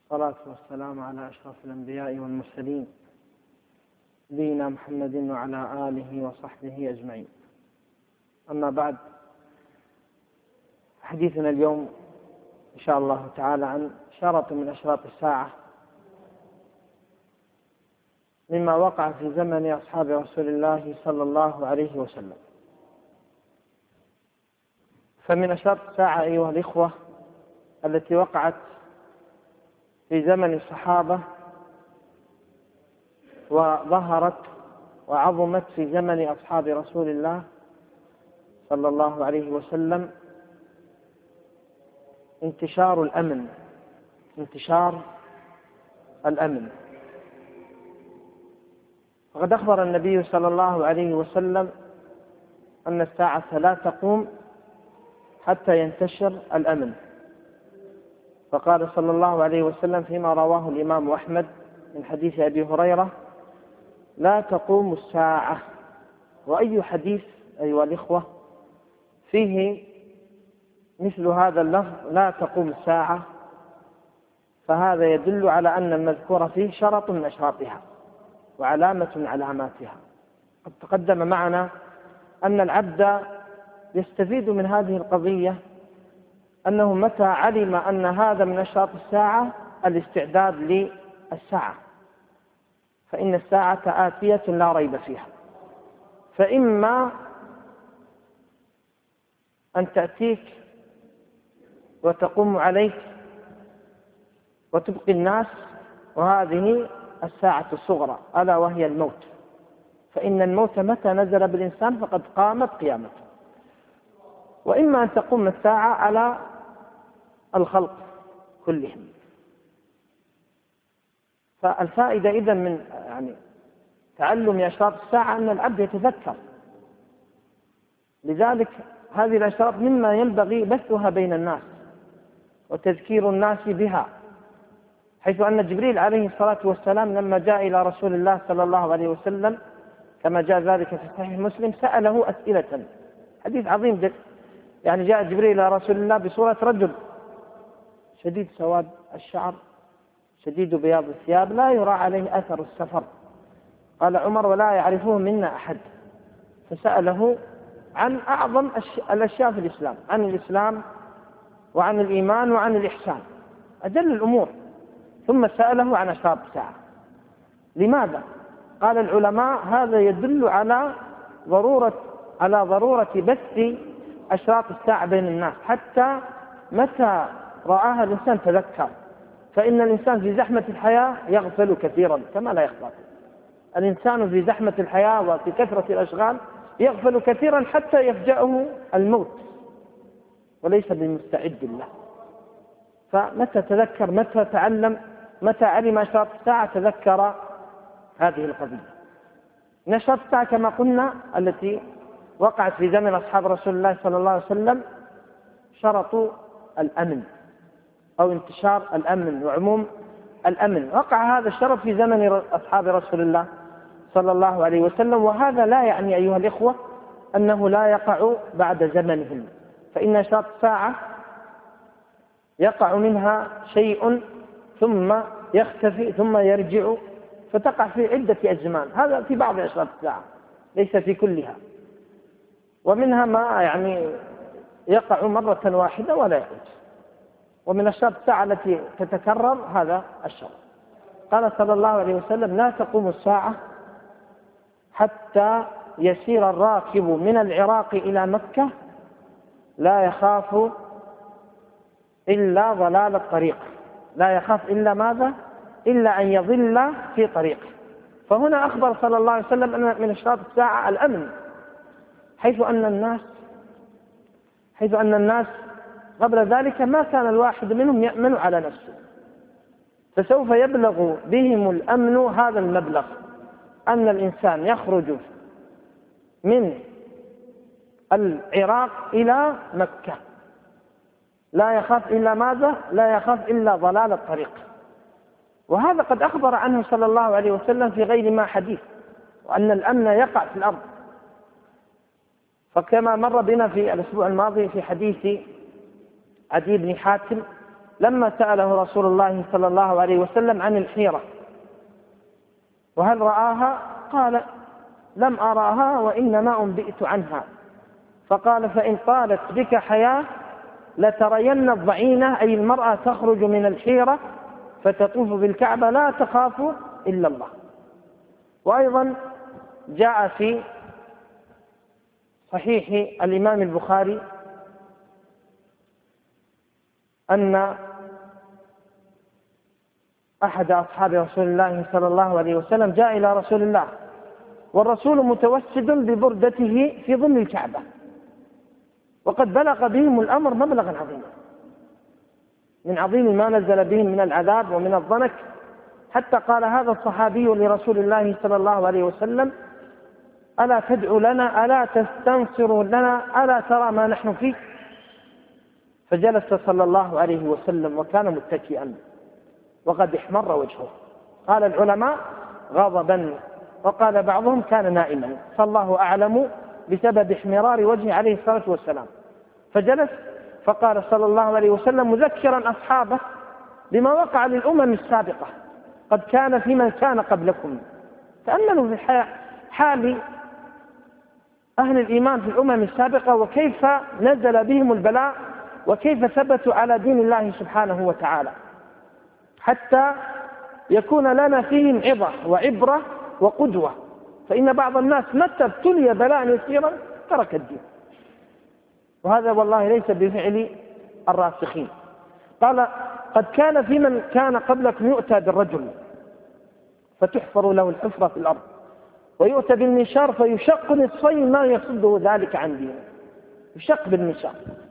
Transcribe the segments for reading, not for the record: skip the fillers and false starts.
والصلاة والسلام على أشرف الأنبياء والمرسلين نبينا محمد وعلى آله وصحبه أجمعين. أما بعد، حديثنا اليوم إن شاء الله تعالى عن شرط من أشراط الساعة مما وقع في زمن أصحاب رسول الله صلى الله عليه وسلم. فمن أشراط الساعة أيها الإخوة التي وقعت في زمن الصحابة وظهرت وعظمت في زمن أصحاب رسول الله صلى الله عليه وسلم انتشار الأمن. وقد أخبر النبي صلى الله عليه وسلم أن الساعة لا تقوم حتى ينتشر الأمن، فقال صلى الله عليه وسلم فيما رواه الإمام أحمد من حديث أبي هريرة: لا تقوم الساعة. وأي حديث أيها الإخوة فيه مثل هذا اللفظ لا تقوم الساعة، فهذا يدل على أن المذكور فيه شرط من أشراطها وعلامة من علاماتها. قد تقدم معنا أن العبد يستفيد من هذه القضية أنه متى علم أن هذا من أشراط الساعة الاستعداد للساعة، فإن الساعة آتية لا ريب فيها، فإما أن تأتيك وتقوم عليك وتبقي الناس، وهذه الساعة الصغرى ألا وهي الموت، فإن الموت متى نزل بالإنسان فقد قامت قيامته. وإما أن تقوم الساعة على الخلق كلهم. فالفائدة إذن من تعلم أشراط الساعة أن العبد يتذكر، لذلك هذه الأشراط مما ينبغي بثها بين الناس وتذكير الناس بها، حيث أن جبريل عليه الصلاة والسلام لما جاء إلى رسول الله صلى الله عليه وسلم كما جاء ذلك في صحيح مسلم سأله أسئلة، حديث عظيم جاء جبريل إلى رسول الله بصورة رجل شديد سواد الشعر شديد بياض الثياب لا يرى عليه أثر السفر، قال عمر: ولا يعرفه منا أحد. فسأله عن أعظم الأشياء في الإسلام، عن الإسلام وعن الإيمان وعن الإحسان، أجل الأمور، ثم سأله عن أشراط الساعة. لماذا؟ قال العلماء: هذا يدل على ضرورة بث أشراط الساعة بين الناس، حتى متى رآها الإنسان تذكر، فإن الإنسان في زحمة الحياة يغفل كثيرا كما لا يخفى. الإنسان في زحمة الحياة وفي كثرة الأشغال يغفل كثيرا حتى يفجأه الموت وليس بمستعد له. فمتى تذكر، متى تعلم، متى علم أشراط الساعة تذكر هذه القضية. من أشراط الساعة كما قلنا التي وقعت في زمن أصحاب رسول الله صلى الله عليه وسلم شرط الأمن أو انتشار الأمن وعموم الأمن. وقع هذا الشرط في زمن أصحاب رسول الله صلى الله عليه وسلم، وهذا لا يعني أيها الإخوة أنه لا يقع بعد زمنهم، فإن أشراط الساعة يقع منها شيء ثم يختفي ثم يرجع، فتقع في عدة أزمان. هذا في بعض أشراط الساعة ليس في كلها، ومنها ما يقع مرة واحدة ولا يعود. ومن أشراط الساعة التي تتكرر هذا الشرط. قال صلى الله عليه وسلم: لا تقوم الساعة حتى يسير الراكب من العراق إلى مكة لا يخاف إلا ضلال الطريق، لا يخاف إلا ماذا؟ إلا أن يضل في طريقه. فهنا أخبر صلى الله عليه وسلم أن من أشراط الساعة الأمن، حيث أن الناس قبل ذلك ما كان الواحد منهم يأمن على نفسه، فسوف يبلغ بهم الأمن هذا المبلغ، أن الإنسان يخرج من العراق إلى مكة لا يخاف إلا ماذا؟ لا يخاف إلا ضلال الطريق. وهذا قد أخبر عنه صلى الله عليه وسلم في غير ما حديث، وأن الأمن يقع في الأرض. فكما مر بنا في الأسبوع الماضي في حديث عدي بن حاتم لما سأله رسول الله صلى الله عليه وسلم عن الحيرة وهل رآها؟ قال لم أراها وإنما أنبئت عنها. فقال فإن طالت بك حياة لترين الضعينة، أي المرأة تخرج من الحيرة فتطوف بالكعبة لا تخاف إلا الله. وأيضا جاء في صحيح الإمام البخاري أن أحد أصحاب رسول الله صلى الله عليه وسلم جاء إلى رسول الله والرسول متوسد ببردته في ظل الكعبة، وقد بلغ بهم الأمر مبلغا عظيما من عظيم ما نزل بهم من العذاب ومن الضنك، حتى قال هذا الصحابي لرسول الله صلى الله عليه وسلم ألا تدعو لنا، ألا تستنصر لنا، ألا ترى ما نحن فيه؟ فجلس صلى الله عليه وسلم وكان متكئا وقد احمر وجهه. قال العلماء غضبا، وقال بعضهم كان نائما، فالله أعلم بسبب احمرار وجهه عليه الصلاة والسلام. فجلس فقال صلى الله عليه وسلم مذكرا أصحابه بما وقع للأمم السابقة قد كان في من كان قبلكم. تأملوا في حال أهل الإيمان في الأمم السابقة وكيف نزل بهم البلاء وكيف ثبتوا على دين الله سبحانه وتعالى، حتى يكون لنا فيهم عظة وعبرة وقدوة. فإن بعض الناس متى ابتلي بلاء يسيرا ترك الدين، وهذا والله ليس بفعل الراسخين. قال قد كان في من كان قبلكم يؤتى بالرجل فتحفر له الحفرة في الأرض ويؤتى بالمنشار فيشق نصفين ما يصده ذلك عن دينه. يشق بالمنشار،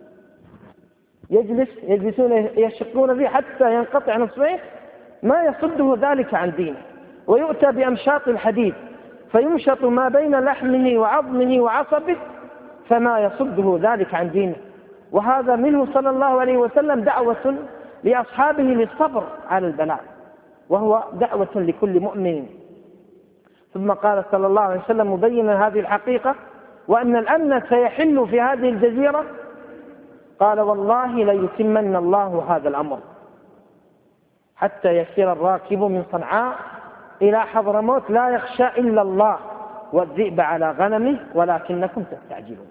يجلسون يشقون فيه حتى ينقطع نصفين ما يصده ذلك عن دينه. ويؤتى بأمشاط الحديد فيمشط ما بين لحمه وعظمه وعصبه فما يصده ذلك عن دينه. وهذا منه صلى الله عليه وسلم دعوة لأصحابه للصبر على البلاء، وهو دعوة لكل مؤمن. ثم قال صلى الله عليه وسلم مبينا هذه الحقيقة وأن الأمن سيحل في هذه الجزيرة، قال والله ليتمن الله هذا الأمر حتى يسير الراكب من صنعاء إلى حضرموت لا يخشى إلا الله والذئب على غنمه ولكنكم تستعجلون.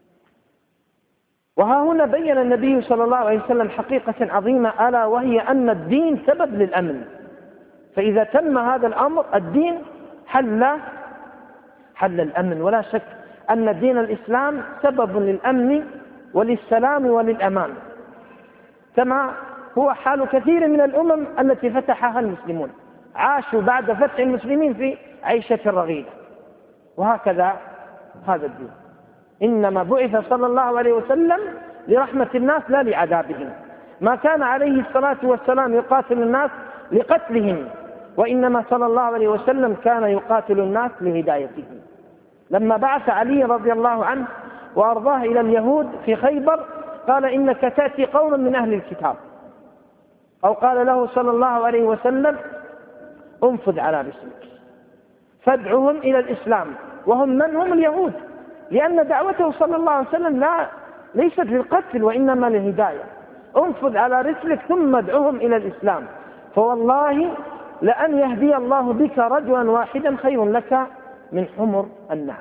وها هنا بين النبي صلى الله عليه وسلم حقيقة عظيمة، ألا وهي أن الدين سبب للأمن. فإذا تم هذا الأمر الدين حل الأمن. ولا شك أن دين الإسلام سبب للأمن وللسلام وللأمان، كما هو حال كثير من الأمم التي فتحها المسلمون، عاشوا بعد فتح المسلمين في عيشة رغيدة. وهكذا هذا الدين إنما بعث صلى الله عليه وسلم لرحمة الناس لا لعذابهم. ما كان عليه الصلاة والسلام يقاتل الناس لقتلهم، وإنما صلى الله عليه وسلم كان يقاتل الناس لهدايتهم. لما بعث علي رضي الله عنه وأرضاه إلى اليهود في خيبر قال إنك تأتي قوما من أهل الكتاب، أو قال له صلى الله عليه وسلم انفذ على رسلك فادعهم إلى الإسلام، وهم من هم؟ اليهود، لأن دعوته صلى الله عليه وسلم ليست للقتل وإنما للهداية. انفذ على رسلك ثم ادعهم إلى الإسلام، فوالله لأن يهدي الله بك رجلا واحدا خير لك من حمر النعم.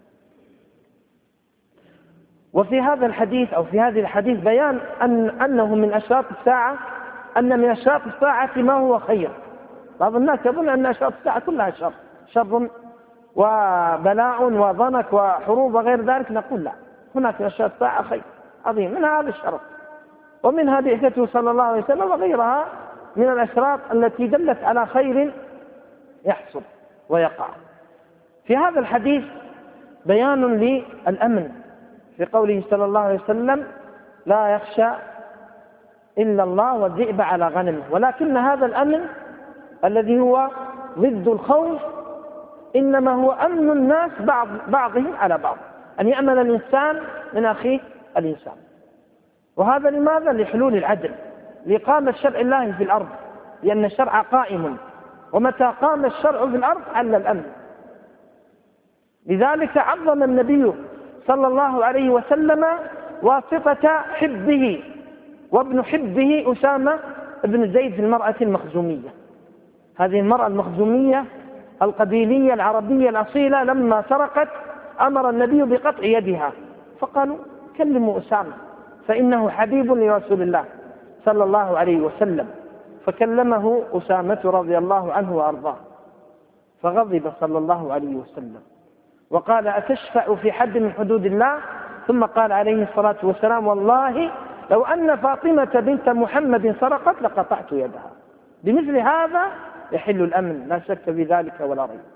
وفي هذا الحديث أو في هذه الحديث بيان أنه من أشراط الساعة، أن من أشراط الساعة ما هو خير. بعض الناس يظن أن أشراط الساعة كلها شر وبلاء وضنك وحروب وغير ذلك. نقول لا، هناك أشراط الساعة خير عظيم، منها هذا الشرط ومنها بعثته صلى الله عليه وسلم وغيرها من الأشراط التي دلت على خير يحصل ويقع. في هذا الحديث بيان للأمن في قوله صلى الله عليه وسلم لا يخشى إلا الله والذئب على غنمه، ولكن هذا الأمن الذي هو ضد الخوف إنما هو أمن الناس بعضهم على بعض، أن يأمن الإنسان من أخيه الإنسان. وهذا لماذا؟ لحلول العدل، لإقامة شرع الله في الأرض، لأن الشرع قائم، ومتى قام الشرع في الأرض حل الأمن. لذلك عظم النبي صلى الله عليه وسلم واسطة حبه وابن حبه أسامة بن زيد في المرأة المخزومية. هذه المرأة المخزومية القبيلية العربية الأصيلة لما سرقت أمر النبي بقطع يدها، فقالوا كلموا أسامة فإنه حبيب لرسول الله صلى الله عليه وسلم، فكلمه أسامة رضي الله عنه وأرضاه، فغضب صلى الله عليه وسلم وقال أتشفع في حد من حدود الله؟ ثم قال عليه الصلاة والسلام والله لو أن فاطمة بنت محمد سرقت لقطعت يدها. بمثل هذا يحل الأمن، لا شك في ذلك ولا ريب.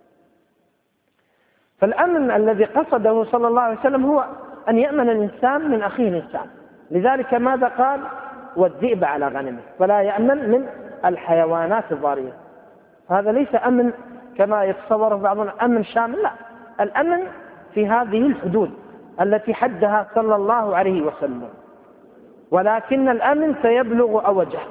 فالأمن الذي قصده صلى الله عليه وسلم هو أن يأمن الإنسان من أخيه الإنسان. لذلك ماذا قال؟ والذئب على غنمه، فلا يأمن من الحيوانات الضارية. هذا ليس أمن كما يتصور بعضهم أمن شامل، لا، الأمن في هذه الحدود التي حدها صلى الله عليه وسلم. ولكن الأمن سيبلغ أوجه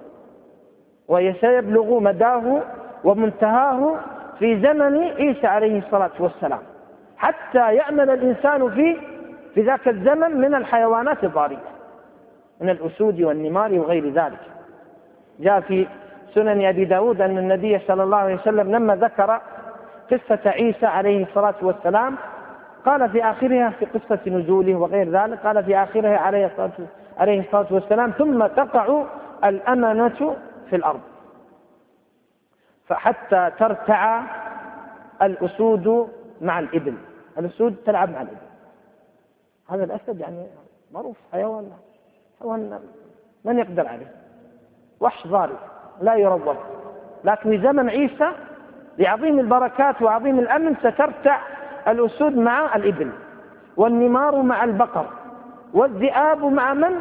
وسيبلغ مداه ومنتهاه في زمن عيسى عليه الصلاة والسلام، حتى يأمن الإنسان في ذاك الزمن من الحيوانات الضارية، من الأسود والنمار وغير ذلك. جاء في سنن أبي داود أن النبي صلى الله عليه وسلم لما ذكر قصة عيسى عليه الصلاة والسلام قال في آخرها في قصة نزوله وغير ذلك، قال في آخرها عليه الصلاة والسلام ثم تقع الأمنة في الأرض فحتى ترتع الأسود مع الإبل. الأسود تلعب مع الإبل. هذا الأسد يعني معروف حيوان من يقدر عليه، وحش ضاري لا يروض. لكن في زمن عيسى لعظيم البركات وعظيم الأمن سترتع الأسود مع الإبل، والنمار مع البقر، والذئاب مع من؟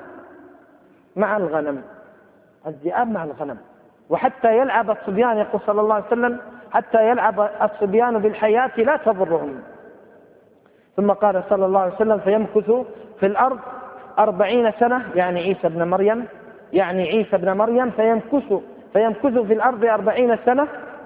مع الغنم. الذئاب مع الغنم. وحتى يلعب الصبيان، يقول صلى الله عليه وسلم حتى يلعب الصبيان بالحياة لا تضرهم. ثم قال صلى الله عليه وسلم فيمكث في الأرض 40 سنة، يعني عيسى بن مريم فيمكث في الأرض 40 سنة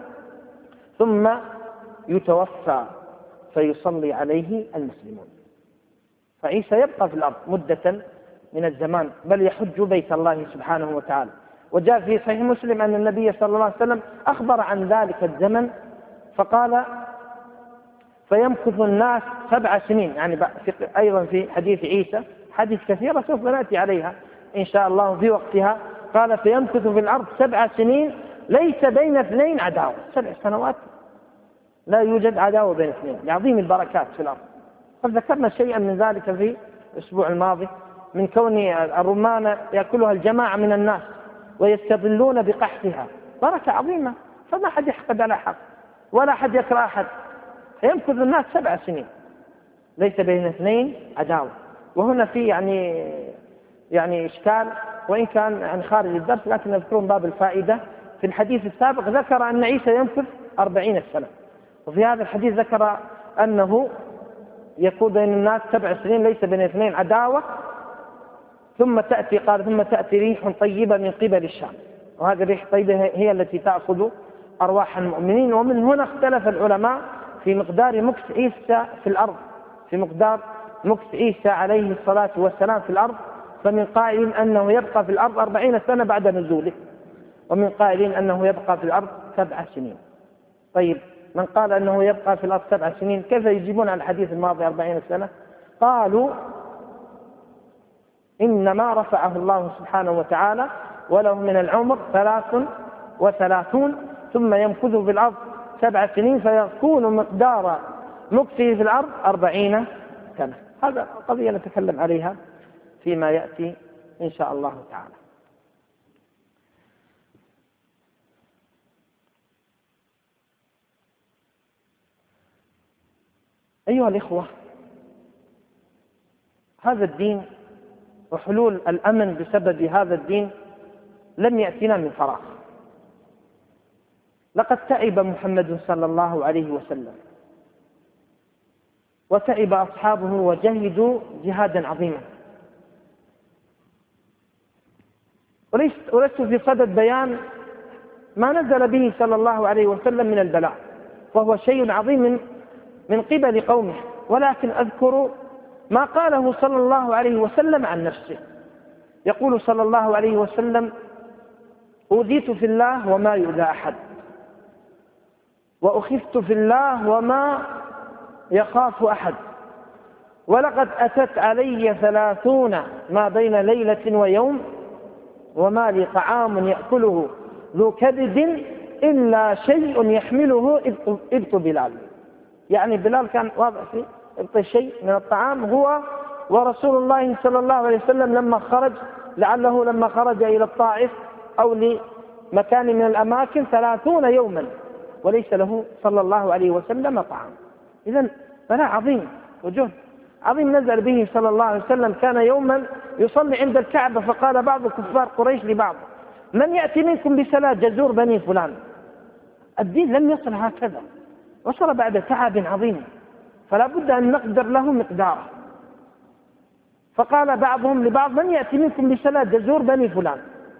ثم يتوفى فيصلي عليه المسلمون. فعيسى يبقى في الأرض مدة من الزمان، بل يحج بيت الله سبحانه وتعالى. وجاء في صحيح مسلم أن النبي صلى الله عليه وسلم أخبر عن ذلك الزمن فقال فيمكث الناس 7 سنين، يعني أيضا في حديث عيسى حديث كثيرة سوف نأتي عليها إن شاء الله في وقتها. قال فيمكث في الأرض 7 سنين ليس بين اثنين عداوة. 7 سنوات لا يوجد عداوة بين اثنين لعظيم البركات في الأرض. قد ذكرنا شيئا من ذلك في الأسبوع الماضي، من كون الرمان يأكلها الجماعة من الناس ويستظلون بقحطها، بركة عظيمة، فما حد يحقد على حق ولا حد يكره أحد. فيمكث الناس 7 سنين ليس بين اثنين عداوة. وهنا في يعني إشكال، وإن كان عن خارج الدرس لكن نذكرون باب الفائدة. في الحديث السابق ذكر أن عيسى يمكث 40 سنة، وفي هذا الحديث ذكر أنه يكون بين الناس 7 سنين ليس بين اثنين عداوة، ثم تأتي ريح طيبة من قبل الشام، وهذه الريح الطيبة هي التي تأخذ أرواح المؤمنين. ومن هنا اختلف العلماء في مقدار مكث عيسى في الأرض، في مقدار مكث عيسى عليه الصلاة والسلام في الأرض. فمن قائل أنه يبقى في الأرض 40 سنة بعد نزوله، ومن قائلين أنه يبقى في الأرض 7 سنين. طيب من قال أنه يبقى في الأرض 7 سنين كيف يجيبون على الحديث الماضي 40 سنة؟ قالوا إنما رفعه الله سبحانه وتعالى وله من العمر 33 ثم يمكث في الأرض 7 سنين فيكون مقدار مكثه في الأرض 40 سنة. هذا قضية نتكلم عليها فيما يأتي إن شاء الله تعالى. أيها الإخوة، هذا الدين وحلول الأمن بسبب هذا الدين لم يأتنا من فراغ. لقد تعب محمد صلى الله عليه وسلم وتعب أصحابه وجهدوا جهادا عظيما، ولست في صدد بيان ما نزل به صلى الله عليه وسلم من البلاء، وهو شيء عظيم من قبل قومه، ولكن أذكر ما قاله صلى الله عليه وسلم عن نفسه. يقول صلى الله عليه وسلم: أوذيت في الله وما يؤذى أحد، وأخفت في الله وما يخاف أحد، ولقد أتت علي 30 ما بين ليلة ويوم، وما لي طعام يأكله ذو كبد إلا شيء يحمله إبط بلال. يعني بلال كان واضع في إبط شيء من الطعام هو ورسول الله صلى الله عليه وسلم لما خرج، لعله لما خرج إلى الطائف أو لمكان من الأماكن 30 يوما وليس له صلى الله عليه وسلم طعام. إذن بلاء عظيم وجهد عظيم نزل به صلى الله عليه وسلم. كان يوما يصلي عند الكعبة فقال بعض كفار قريش لبعض: من يأتي منكم بصلاة جزور بني فلان؟ الدين لم يصل هكذا، وصل بعد تعب عظيم، فلا بد أن نقدر له مقداره. فقال بعضهم لبعض: من يأتي منكم بصلاة جزور بني فلان؟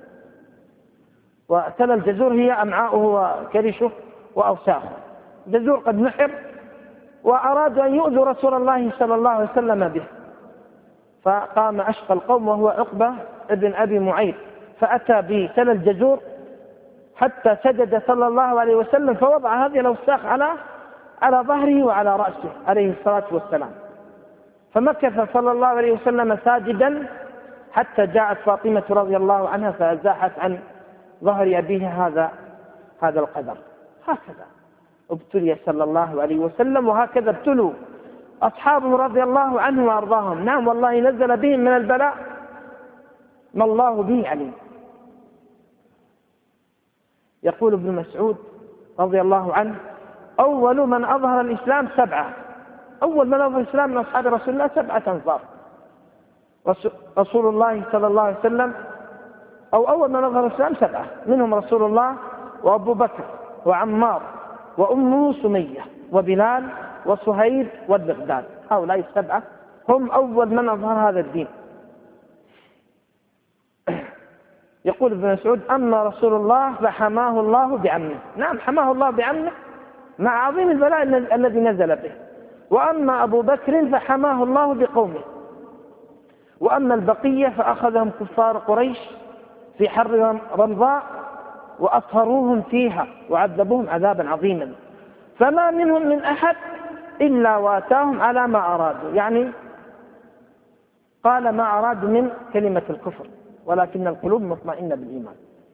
وتلا الجزور هي أمعاؤه وكرشه وأوساخه، جزور قد نحر، وأرادوا أن يؤذوا رسول الله صلى الله عليه وسلم به. فقام أشقى القوم وهو عقبة ابن أبي معيط، فأتى بتل الجزور حتى سجد صلى الله عليه وسلم، فوضع هذه الأوساخ على ظهره وعلى رأسه عليه الصلاة والسلام. فمكث صلى الله عليه وسلم ساجدا حتى جاءت فاطمة رضي الله عنها فأزاحت عن ظهر أبيه هذا القدر. هكذا ابتلي صلى الله عليه وسلم، وهكذا ابتلوا أصحابه رضي الله عنه وأرضاهم. نعم والله نزل بهم من البلاء ما الله به عليم. يقول ابن مسعود رضي الله عنه: أول من أظهر الإسلام 7، أول من أظهر الإسلام من أصحاب رسول الله 7 أنفار. رسول الله صلى الله عليه وسلم أول من أظهر الإسلام 7، منهم رسول الله وأبو بكر وعمار وأم سمية وبلال وصهيب والمقداد. هؤلاء 7 هم أول من أظهر هذا الدين. يقول ابن مسعود: أما رسول الله فحماه الله بعمه. نعم حماه الله بعمه مع عظيم البلاء الذي نزل به. وأما أبو بكر فحماه الله بقومه. وأما البقية فأخذهم كفار قريش في حر رمضاء وأطهروهم فيها وعذبوهم عذابا عظيما، فما منهم من أحد إلا واتاهم على ما أرادوا. يعني قال ما أرادوا من كلمة الكفر، ولكن القلوب مطمئنة بالإيمان.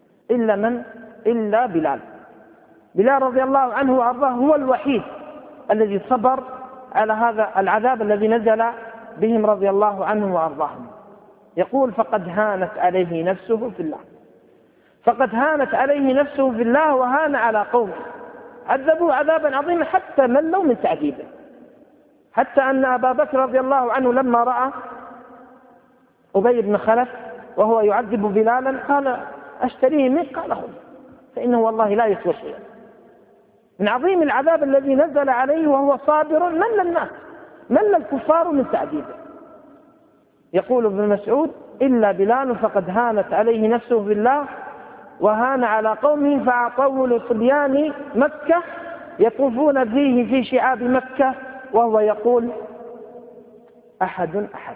إلا بلال رضي الله عنه وأرضاه هو الوحيد الذي صبر على هذا العذاب الذي نزل بهم رضي الله عنه وأرضاهم. يقول: فقد هانت عليه نفسه في الله. فقد هانت عليه نفسه في الله وهان على قومه، عذبوه عذابا عظيما حتى ملوا من تعذيبه، حتى أن أبا بكر رضي الله عنه لما رأى أبي بن خلف وهو يعذب بلالا قال: أشتريه منك؟ قال: خذ، فإنه والله لا يسوى شيئا. من عظيم العذاب الذي نزل عليه وهو صابر مل الناس، مل الكفار من تعذيبه. يقول ابن مسعود: إلا بلال فقد هانت عليه نفسه في الله وهان على قومه، فأعطوه لصبيان مكة يطوفون فيه في شعاب مكة وهو يقول: أحد أحد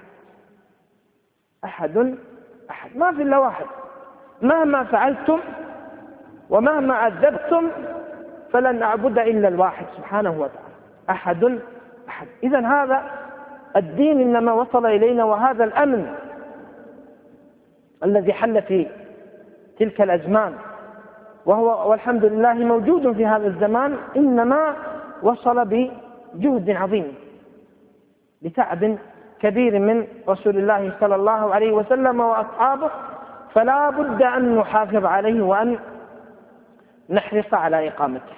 أحد أحد، ما في إلا واحد، مهما فعلتم ومهما عذبتم فلن أعبد إلا الواحد سبحانه وتعالى، أحد أحد. إذن هذا الدين إنما وصل إلينا، وهذا الأمن الذي حل في تلك الأزمان وهو والحمد لله موجود في هذا الزمان، إنما وصل بجهد عظيم، بتعب كبير من رسول الله صلى الله عليه وسلم وأصحابه، فلا بد أن نحافظ عليه وأن نحرص على إقامته.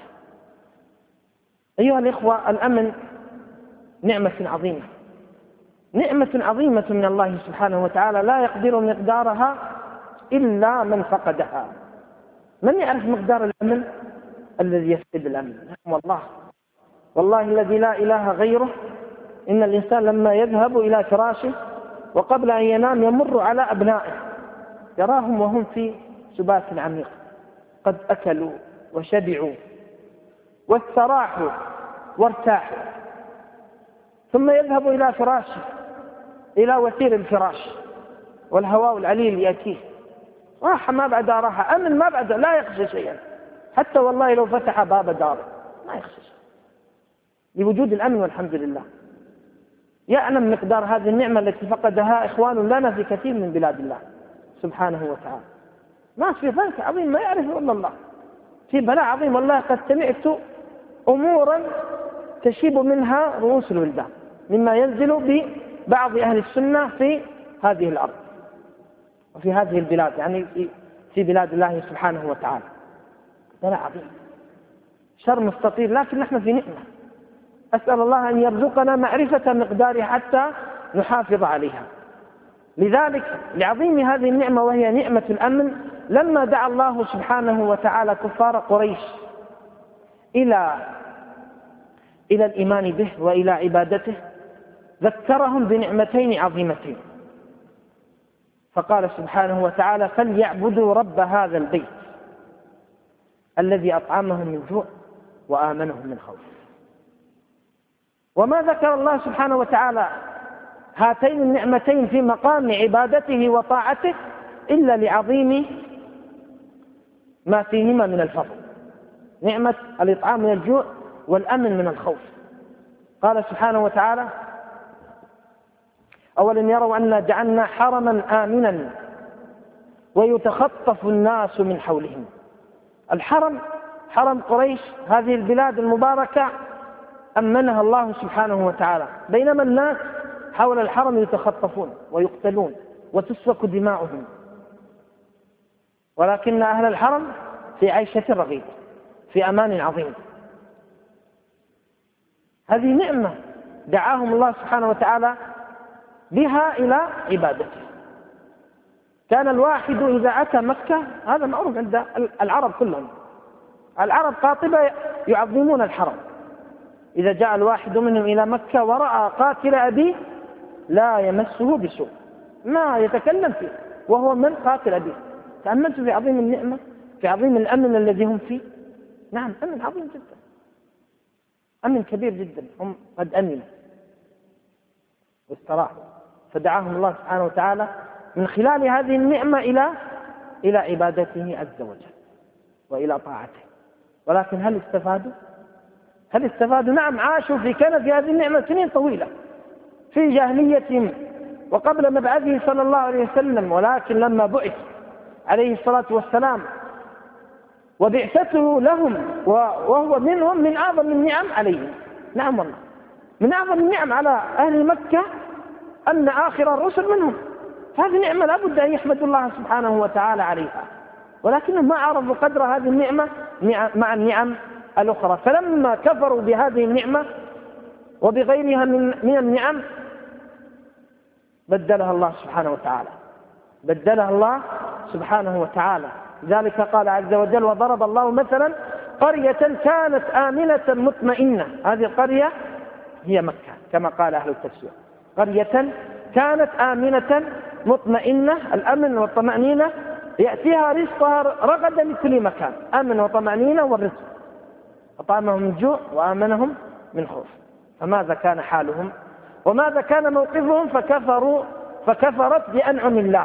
أيها الإخوة، الأمن نعمة عظيمة، نعمة عظيمة من الله سبحانه وتعالى لا يقدر مقدارها إلا من فقدها. من يعرف مقدار الأمن؟ الذي يفقد الأمن. والله الذي لا إله غيره، إن الإنسان لما يذهب إلى فراشه وقبل أن ينام يمر على أبنائه يراهم وهم في سبات عميق، قد أكلوا وشبعوا واستراحوا وارتاحوا، ثم يذهب إلى فراشه، إلى وثير الفراش، والهواء العليل يأتيه، راحة ما بعدها راحة، أمن ما بعدها، لا يخشى شيئا، حتى والله لو فتح باب داره ما يخشى شيئا لوجود الأمن والحمد لله. يعلم مقدار هذه النعمة التي فقدها إخوان لنا في كثير من بلاد الله سبحانه وتعالى. ناس في ضنك عظيم ما يعرف إلا الله، في بلاء عظيم. والله قد سمعت أمورا تشيب منها رؤوس الولدان مما ينزل ببعض أهل السنة في هذه الأرض وفي هذه البلاد، يعني في بلاد الله سبحانه وتعالى. بلاء عظيم، شر مستطير، لكن نحن في نعمة. أسأل الله أن يرزقنا معرفة مقدارها حتى نحافظ عليها. لذلك لعظيم هذه النعمة وهي نعمة الأمن، لما دعا الله سبحانه وتعالى كفار قريش إلى الإيمان به وإلى عبادته ذكرهم بنعمتين عظيمتين، فقال سبحانه وتعالى: فليعبدوا رب هذا البيت الذي أطعمهم من جوع وآمنهم من خوف. وما ذكر الله سبحانه وتعالى هاتين النعمتين في مقام عبادته وطاعته إلا لعظيم ما فيهما من الفضل، نعمة الإطعام من الجوع والأمن من الخوف. قال سبحانه وتعالى: أولم يروا أنا جعلنا حرما آمنا ويتخطف الناس من حولهم. الحرم حرم قريش، هذه البلاد المباركة أمنها الله سبحانه وتعالى، بينما الناس حول الحرم يتخطفون ويقتلون وتسفك دماؤهم، ولكن أهل الحرم في عيشة رغيدة في أمان عظيم. هذه نعمة دعاهم الله سبحانه وتعالى بها إلى عبادته. كان الواحد إذا أتى مكة، هذا معروف عند العرب كلهم، العرب قاطبة يعظمون الحرم. إذا جاء الواحد منهم إلى مكة ورأى قاتل أبيه لا يمسه بسوء، ما يتكلم فيه وهو من قاتل أبيه. تأملت في عظيم النعمة، في عظيم الأمن الذي هم فيه. نعم، أمن عظيم جدا، أمن كبير جدا، هم قد أمنوا واستراحوا، فدعاهم الله سبحانه وتعالى من خلال هذه النعمة إلى عبادته عز وجل وإلى طاعته. ولكن هل استفادوا؟ نعم، عاشوا في كنف هذه النعمة سنين طويلة في جاهليتهم وقبل مبعثه صلى الله عليه وسلم، ولكن لما بعث عليه الصلاة والسلام وبعثته لهم وهو منهم، من أعظم النعم عليهم. نعم والله، من أعظم النعم على أهل مكة أن آخر الرسل منهم، هذه نعمة لا بد أن يحمد الله سبحانه وتعالى عليها، ولكنهم ما عرفوا قدر هذه النعمة مع النعم الأخرى. فلما كفروا بهذه النعمة وبغيرها من النعم بدلها الله سبحانه وتعالى. ذلك قال عز وجل: وضرب الله مثلا قرية كانت آمنة مطمئنة. هذه القرية هي مكة كما قال أهل التفسير، قرية كانت آمنة مطمئنة، الأمن والطمأنينة يأتيها رزقها رغدا من كل مكان، أمن وطمأنينة والرزق، أطعمهم من جوع وآمنهم من خوف. فماذا كان حالهم وماذا كان موقفهم؟ فكفرت بأنعم الله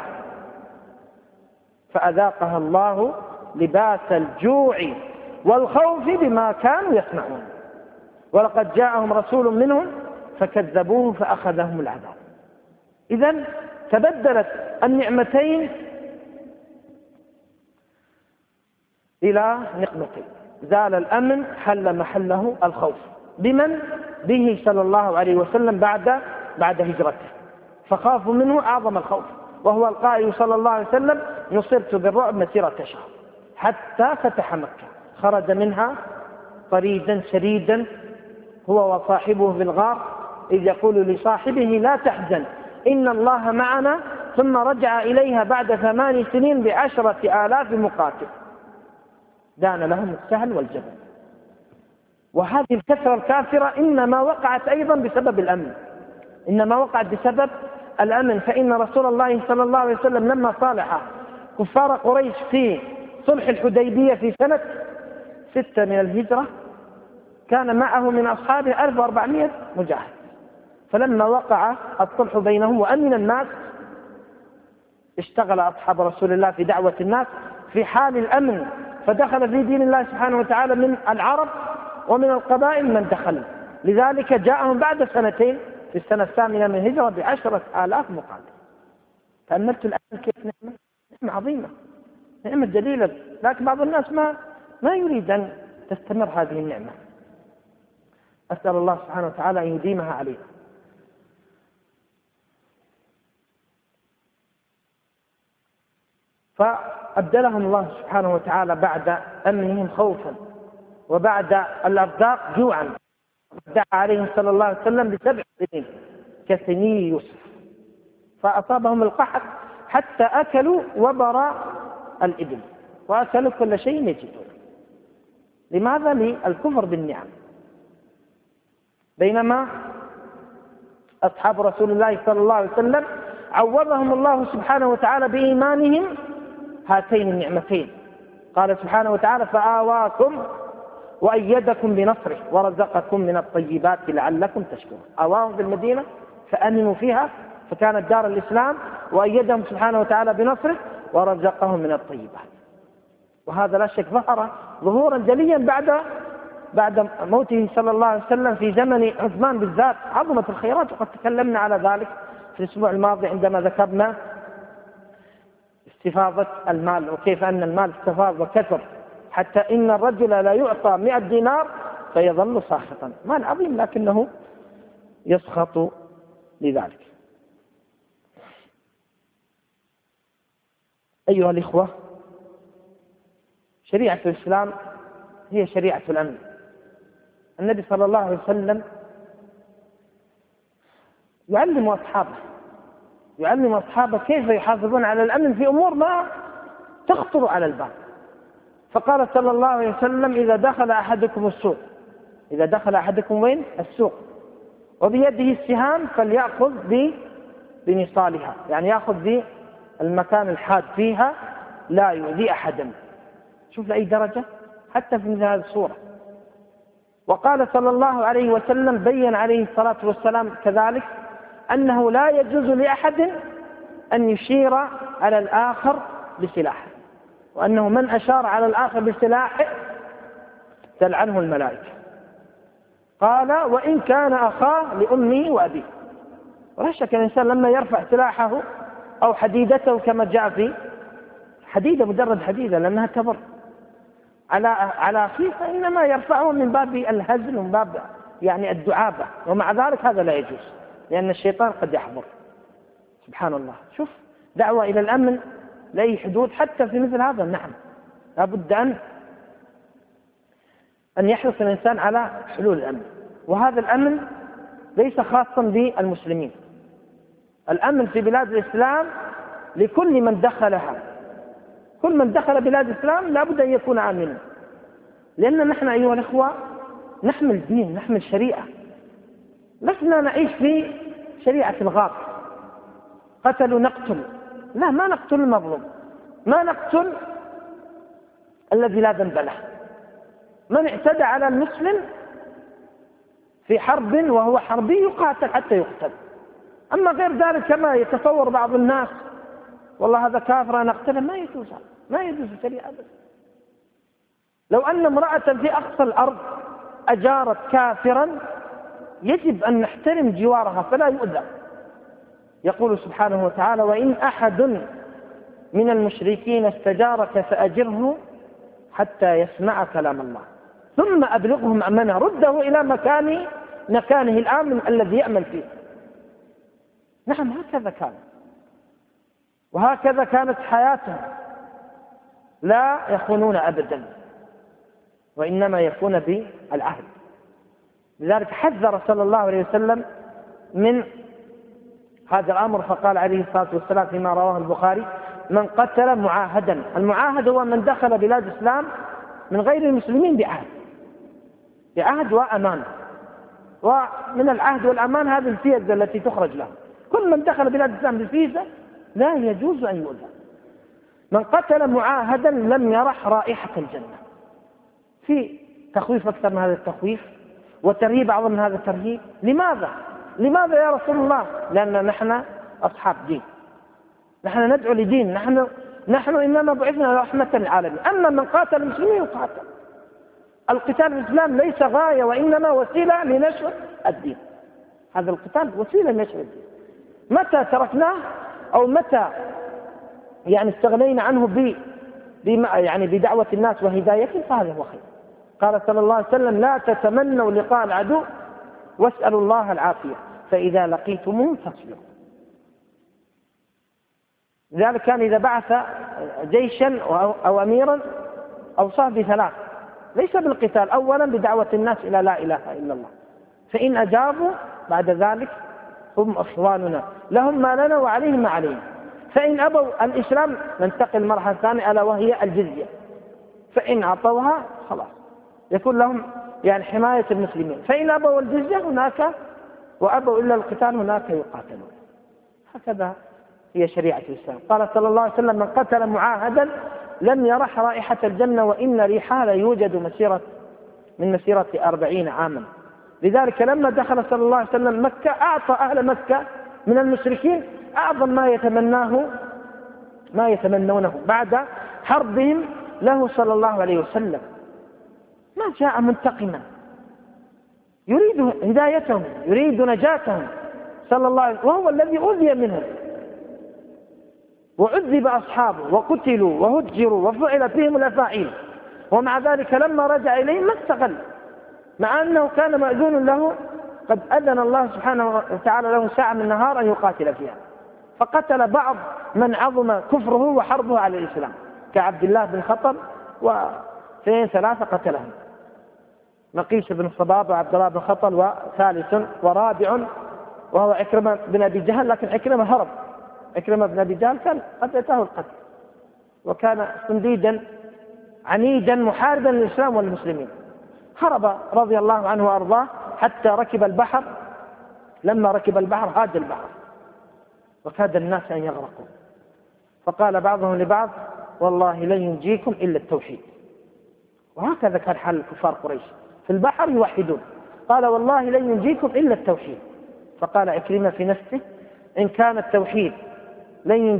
فأذاقها الله لباس الجوع والخوف بما كانوا يصنعون، ولقد جاءهم رسول منهم فكذبوه فأخذهم العذاب. إذن تبدلت النعمتين إلى نقمتين، زال الأمن حل محله الخوف. بمن؟ به صلى الله عليه وسلم بعد هجرته، فخافوا منه أعظم الخوف، وهو القائل صلى الله عليه وسلم: نصرت بالرعب مسيرة شهر حتى فتح مكة، خرج منها طريدا شريدا هو وصاحبه في الغار، إذ يقول لصاحبه: لا تحزن إن الله معنا، ثم رجع إليها بعد 8 سنين ب10,000 مقاتل، دان لهم السهل والجبل. وهذه الكثرة الكافرة إنما وقعت أيضا بسبب الأمن، فإن رسول الله صلى الله عليه وسلم لما صالح كفار قريش في صلح الحديبية في سنة 6 من الهجرة كان معه من أصحابه 1400 مجاهد، فلما وقع الصلح بينهم وأمن الناس اشتغل أصحاب رسول الله في دعوة الناس في حال الأمن، فدخل في دين الله سبحانه وتعالى من العرب ومن القبائل من دخل. لذلك جاءهم بعد سنتين في السنة الثامنة من الهجرة ب10,000 مقاتل. تأملت الآن كيف نعمة عظيمة، نعمة جليلة، لكن بعض الناس ما يريد أن تستمر هذه النعمة. أسأل الله سبحانه وتعالى أن يديمها علينا. فأبدلهم الله سبحانه وتعالى بعد أمنهم خوفا، وبعد الأرزاق جوعا. دعا عليهم صلى الله عليه وسلم ب7 سنين كسني يوسف، فأصابهم القحط حتى أكلوا وبر الإبل وأكلوا كل شيء يجدون. لماذا؟ للكفر بالنعم. بينما أصحاب رسول الله صلى الله عليه وسلم عوضهم الله سبحانه وتعالى بإيمانهم هاتين النعمتين. قال سبحانه وتعالى: فآواكم وأيدكم بنصره ورزقكم من الطيبات لعلكم تشكرون. آواهم في المدينة فأمنوا فيها فكانت دار الإسلام، وأيدهم سبحانه وتعالى بنصره ورزقهم من الطيبات. وهذا لا شك ظهر ظهورا جليا بعد موته صلى الله عليه وسلم في زمن عثمان بالذات. عظمت الخيرات، وقد تكلمنا على ذلك في الأسبوع الماضي عندما ذكرنا استفاضة المال، وكيف أن المال استفاض وكثر حتى إن الرجل لا يعطى 100 دينار فيظل ساخطا. مال عظيم لكنه يسخط لذلك. أيها الإخوة، شريعة الإسلام هي شريعة الأمن. النبي صلى الله عليه وسلم يعلم أصحابه كيف يحافظون على الأمن في أمور ما تخطر على البال. فقال صلى الله عليه وسلم: إذا دخل أحدكم وين؟ السوق، وبيده السهام فليأخذ بنصالها، يعني يأخذ بالمكان الحاد فيها لا يؤذي أحدا. شوف لأي درجة حتى في مثل هذه الصورة. وقال صلى الله عليه وسلم، بين عليه الصلاة والسلام كذلك، أنه لا يجوز لأحد أن يشير على الآخر بسلاحه، وأنه من أشار على الآخر بسلاحه تلعنه الملائكة. قال: وإن كان أخاه لأمه وأبيه. ولا شك الإنسان لما يرفع سلاحه أو حديدته كما جاء في حديدة، مجرد حديدة لأنها كبر على أخيه، فإنما يرفعه من باب الهزل ومن باب يعني الدعابة، ومع ذلك هذا لا يجوز لأن الشيطان قد يحضر. سبحان الله. شوف دعوة إلى الأمن لا حدود حتى في مثل هذا. نعم، لابد أن يحرص الإنسان على حلول الأمن. وهذا الأمن ليس خاصا بالمسلمين، الأمن في بلاد الإسلام لكل من دخلها. كل من دخل بلاد الإسلام لابد أن يكون آمنا، لأن نحن أيها الأخوة نحمل دين، نحمل شريعة، لسنا نعيش في شريعة الغاب. قتلوا نقتل، لا، ما نقتل المظلوم، ما نقتل الذي لا ذنب له. من اعتدى على المسلم في حرب وهو حربي يقاتل حتى يقتل. أما غير ذلك كما يتصور بعض الناس، والله هذا كافر أنا أقتله، ما يجوز، ما يجوز الشريعة أبدا. لو أن امرأة في أقصى الأرض أجارت كافرا يجب أن نحترم جوارها فلا يؤذى. يقول سبحانه وتعالى: وإن أحد من المشركين استجارك فأجره حتى يسمع كلام الله ثم أبلغهم أمنه، رده إلى مكانه الآمن الذي يأمن فيه. نعم، هكذا كان، وهكذا كانت حياتهم، لا يخونون أبدا، وإنما يكون بالعهد. لذلك حذر صلى الله عليه وسلم من هذا الأمر، فقال عليه الصلاة والسلام فيما رواه البخاري: من قتل معاهدا. المعاهد هو من دخل بلاد الإسلام من غير المسلمين بعهد وأمان، ومن العهد والأمان هذه الفيزة التي تخرج له. كل من دخل بلاد الإسلام بالفيزة لا يجوز أن يؤذى. من قتل معاهدا لم يرح رائحة الجنة. في تخويف أكثر من هذا التخويف، وترهيب أعظم من هذا الترهيب. لماذا يا رسول الله؟ لأن نحن أصحاب دين، نحن ندعو لدين، نحن إنما بعثنا رحمة للعالمين. أما من قاتل المسلمين يقاتل. القتال في الإسلام ليس غاية وإنما وسيلة لنشر الدين. هذا القتال وسيلة لنشر الدين. متى تركناه أو متى يعني استغنينا عنه يعني بدعوة الناس وهدايتهم فهذا هو خير. قال صلى الله عليه وسلم: لا تتمنوا لقاء العدو واسألوا الله العافية فإذا لقيتموهم فاصبروا. لذلك كان إذا بعث جيشا أو أميرا أوصاه بثلاث: ليس بالقتال، أولا بدعوة الناس إلى لا إله إلا الله، فإن أجابوا بعد ذلك هم إخواننا لهم ما لنا وعليهم ما عليهم، فإن أبوا الإسلام ننتقل المرحلة الثانية ألا وهي الجزية، فإن أعطوها خلاص يكون لهم يعني حماية المسلمين، فإن أبوا الجزية هناك وأبوا إلا القتال هناك يقاتلون. هكذا هي شريعة الإسلام. قال صلى الله عليه وسلم: من قتل معاهدا لم يرح رائحة الجنة وإن ريحها لا يوجد من مسيرة 40 عاما. لذلك لما دخل صلى الله عليه وسلم مكة أعطى أهل مكة من المشركين أعظم ما يتمنونه بعد حربهم له صلى الله عليه وسلم. ما جاء منتقما، يريد هدايتهم، يريد نجاتهم صلى الله عليه وسلم، وهو الذي أوذي منهم وعذب أصحابه وقتلوا وهجروا وفعل فيهم الأفاعيل، ومع ذلك لما رجع إليهم ما استغل، مع أنه كان مأذون له، قد أذن الله سبحانه وتعالى له ساعة من النهار أن يقاتل فيها، فقتل بعض من عظم كفره وحربه على الإسلام كعبد الله بن خطل واثنين ثلاثة قتلهم، مقيس بن صباب وعبد الله بن خطل وثالث ورابع وهو عكرمة بن أبي جهل، لكن عكرمة هرب. عكرمة بن أبي جهل كان قد أتاه القتل وكان صنديدا عنيدا محاربا للإسلام والمسلمين، هرب رضي الله عنه وأرضاه حتى ركب البحر. لما ركب البحر هاج البحر وكاد الناس أن يغرقوا، فقال بعضهم لبعض: والله لن ينجيكم إلا التوحيد. وهكذا كان حال كفار قريش في البحر يوحدون، قال: والله لن ينجيكم إلا التوحيد. فقال عكرمة في نفسه: إن كان التوحيد لن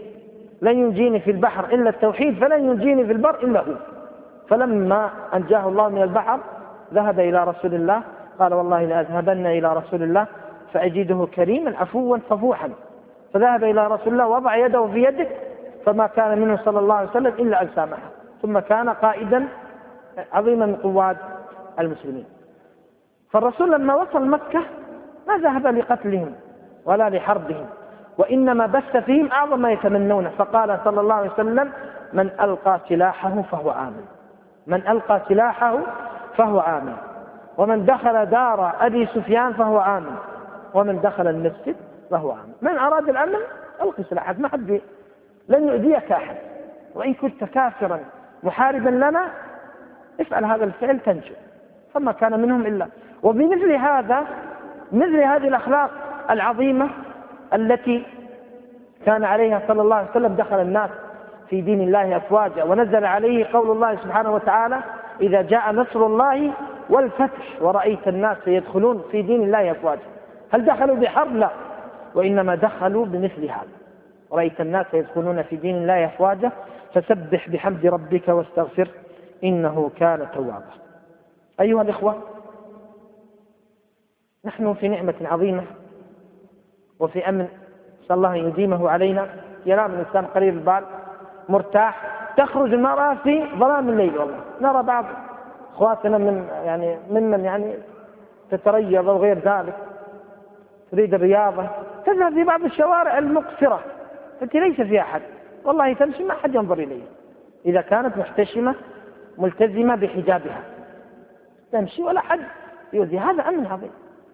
ينجيني في البحر إلا التوحيد فلن ينجيني في البر إلا هو. فلما أنجاه الله من البحر ذهب إلى رسول الله، قال: والله لأذهبن إلى رسول الله فأجده كريما عفوا صفوحا. فذهب إلى رسول الله وضع يده في يده فما كان منه صلى الله عليه وسلم إلا أن سامحه، ثم كان قائدا عظيما من قواد المسلمين. فالرسول لما وصل مكة ما ذهب لقتلهم ولا لحربهم، وإنما بث فيهم أعظم ما يتمنونه، فقال صلى الله عليه وسلم: من ألقى سلاحه فهو آمن، من ألقى سلاحه فهو آمن، ومن دخل دار أبي سفيان فهو آمن، ومن دخل المسجد فهو آمن. من أراد الأمن ألقي سلاحك، ما حد لن يؤذيك أحد، وإن كنت كافرا محاربا لنا افعل هذا الفعل تنجو. فما كان منهم إلا. وبمثل هذا مثل هذه الأخلاق العظيمة التي كان عليها صلى الله عليه وسلم دخل الناس في دين الله أفواجا، ونزل عليه قول الله سبحانه وتعالى: إذا جاء نصر الله والفتح ورأيت الناس يدخلون في دين الله أفواجا. هل دخلوا بحرب؟ لا، وإنما دخلوا بمثل هذا: ورأيت الناس يدخلون في دين الله أفواجا فسبح بحمد ربك واستغفر إنه كان توابا. أيها الإخوة، نحن في نعمة عظيمة وفي أمن، صلى الله أن يديمه علينا. ينام الإنسان قريب البال مرتاح، تخرج المرأة في ظلام الليل. والله نرى بعض أخواتنا ممن تتريض أو غير ذلك، تريد الرياضة، تذهب في بعض الشوارع المقصرة التي ليس فيها أحد، والله تمشي ما أحد ينظر إليها إذا كانت محتشمة ملتزمة بحجابها، تمشي ولا أحد يؤذي. هذا أمن عظيم،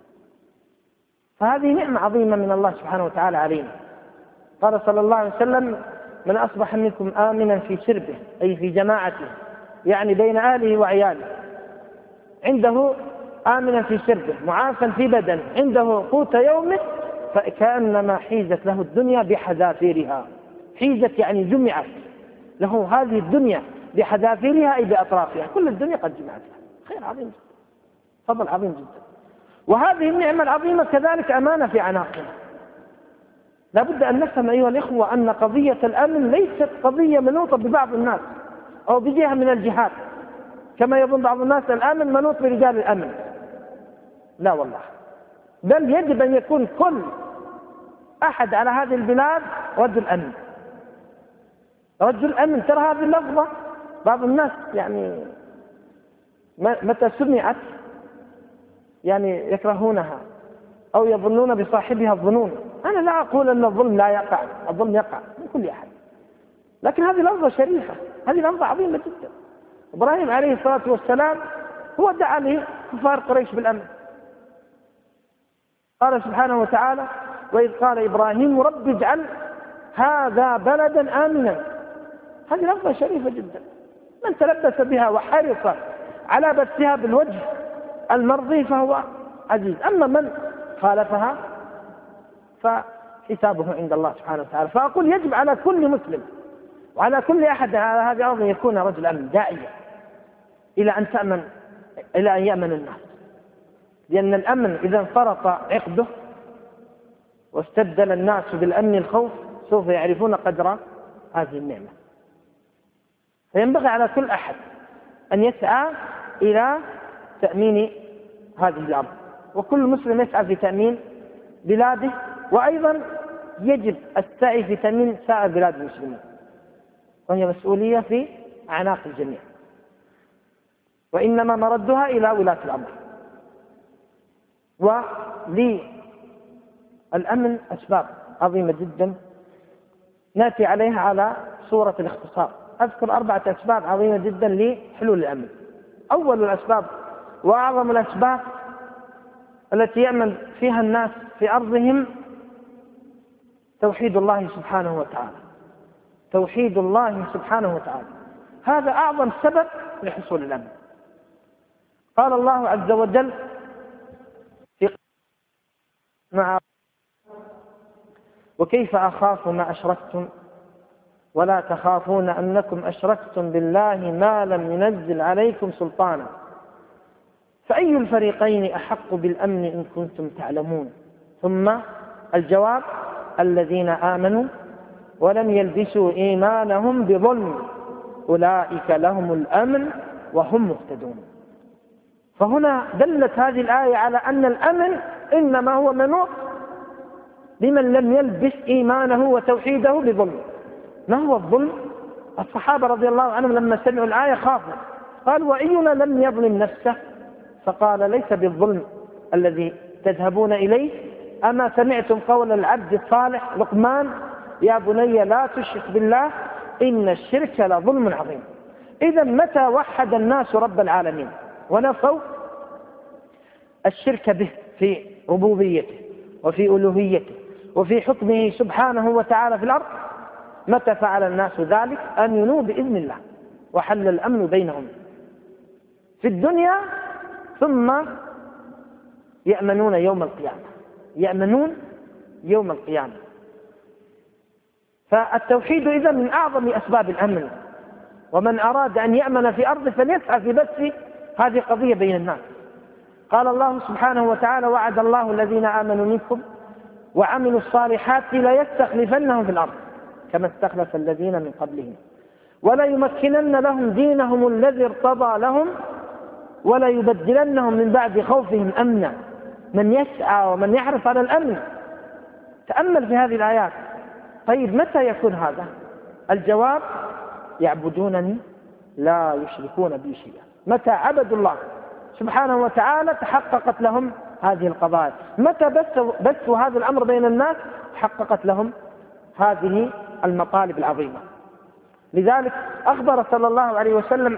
فهذه نعمة عظيمة من الله سبحانه وتعالى علينا. قال صلى الله عليه وسلم: من أصبح منكم آمنا في سربه، أي في جماعته، يعني بين أهله وعياله، عنده آمنا في سربه معافا في بدنه، عنده قوت يومه، فكأنما حيزت له الدنيا بحذافيرها. حيزت يعني جمعت له هذه الدنيا بحذافيرها أي بأطرافها، كل الدنيا قد جمعت له. خير عظيم جدا، فضل عظيم جدا. وهذه النعمة العظيمة كذلك أمانة في عناقنا، لا بد أن نفهم أيها الإخوة أن قضية الأمن ليست قضية منوطة ببعض الناس أو بجهة من الجهات، كما يظن بعض الناس الأمن منوط برجال الأمن. لا والله، بل يجب أن يكون كل أحد على هذه البلاد رجل أمن. رجل أمن، ترى هذه اللفظة بعض الناس يعني متى سمعت يعني يكرهونها أو يظنون بصاحبها الظنون. أنا لا أقول أن الظلم لا يقع، الظلم يقع من كل أحد، لكن هذه لفظة شريفة، هذه لفظة عظيمة جدا. إبراهيم عليه الصلاة والسلام هو دعا لكفار قريش بالأمن. قال سبحانه وتعالى: وإذ قال إبراهيم رب اجعل هذا بلدا آمنا. هذه لفظة شريفة جدا، من تلبس بها وحرص على بثها بالوجه المرضي فهو عزيز، أما من خالفها فحسابه عند الله سبحانه وتعالى. فأقول يجب على كل مسلم وعلى كل أحد على هذه الأرض أن يكون رجل أمن داعية إلى أن يأمن الناس، لأن الأمن إذا انفرط عقده واستبدل الناس بالأمن الخوف سوف يعرفون قدر هذه النعمة. فينبغي على كل أحد أن يسعى إلى تأمين هذه الأرض، وكل مسلم يسعى في تأمين بلاده، وأيضا يجب السعي في تأمين سائر بلاد المسلمين، وهي مسؤولية في أعناق الجميع، وإنما مردها إلى ولاة الأمر. وللأمن أسباب عظيمة جدا نأتي عليها على صورة الاختصار. أذكر 4 أسباب عظيمة جدا لحلول الأمن. أول الأسباب وأعظم الأسباب التي يأمن فيها الناس في أرضهم توحيد الله سبحانه وتعالى. توحيد الله سبحانه وتعالى هذا أعظم سبب لحصول الأمن. قال الله عز وجل في وكيف أخاف ما أشركتم ولا تخافون أنكم أشركتم بالله ما لم ينزل عليكم سلطانا فأي الفريقين أحق بالأمن إن كنتم تعلمون. ثم الجواب: الذين آمنوا ولم يلبسوا إيمانهم بظلم أولئك لهم الأمن وهم مهتدون. فهنا دلت هذه الآية على أن الأمن إنما هو منوط لمن لم يلبس إيمانه وتوحيده بظلم. ما هو الظلم؟ الصحابة رضي الله عنهم لما سمعوا الآية خافوا، قال: وأينا لم يظلم نفسه؟ فقال: ليس بالظلم الذي تذهبون إليه، أما سمعتم قول العبد الصالح لقمان: يا بني لا تشرك بالله إن الشرك لظلم عظيم. إذا متى وحد الناس رب العالمين ونفوا الشرك به في ربوبيته وفي ألوهيته وفي حكمه سبحانه وتعالى في الأرض، متى فعل الناس ذلك؟ أمنوا بإذن الله وحل الأمن بينهم في الدنيا، ثم يأمنون يوم القيامة. يأمنون يوم القيامة. فالتوحيد إذا من أعظم أسباب الأمن، ومن أراد أن يأمن في أرضه فليسعى في بث هذه قضية بين الناس. قال الله سبحانه وتعالى: وعد الله الذين آمنوا منكم وعملوا الصالحات ليستخلفنهم في الأرض كما استخلف الذين من قبلهم وليمكنن لهم دينهم الذي ارتضى لهم وليبدلنهم من بعد خوفهم أمنا. من يسعى ومن يحرص على الأمن. تأمل في هذه الآيات. طيب متى يكون هذا؟ الجواب: يعبدونني لا يشركون بي شيئا. متى عبدوا الله سبحانه وتعالى تحققت لهم هذه القضايا. متى بثوا هذا الأمر بين الناس حققت لهم هذه المطالب العظيمة. لذلك أخبر صلى الله عليه وسلم